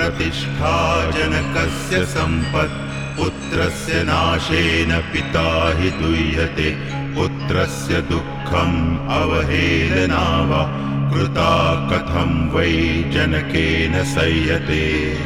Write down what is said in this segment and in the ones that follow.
प्रतिष्ठा जनकस्य सम्पत् पुत्रस्य नाशेन पिता हि दुह्यते पुत्रस्य दुःखम् अवहेलना वा कृता कथं वै जनकेन सह्यते।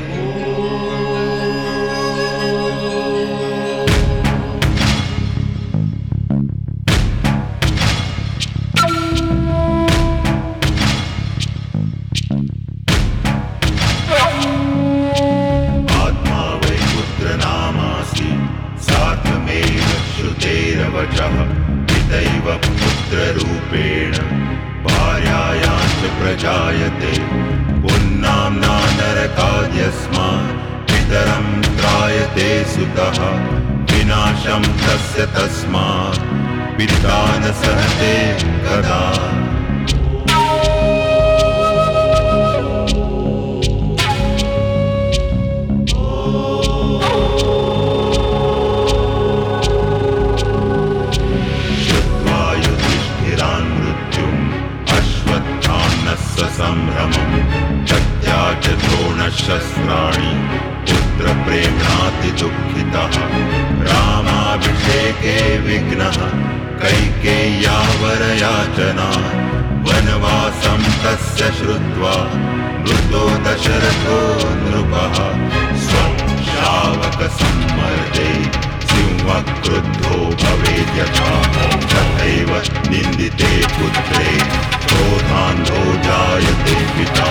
पितैव पुत्ररूपेण भार्यायां च प्रजायते पुन्नाम्ना नरकाद्यस्मात् पितरं त्रायते सुतः विनाशं तस्य तस्मात् पिता न सहते कदा। संभ्रमं तत्याज द्रोणशस्त्राणि पुत्रप्रेम्णाति दुःखितः रामाभिषेके विघ्नः कैकेय्या वरयाचना वनवासं तस्य श्रुत्वा मृतो दशरथो नृपः स्वं शावकसम्मर्दे सिंहः क्रुद्धो भवेत् यथा तथैव निन्दिते पुत्रे क्रोधान्धो जायते पिता।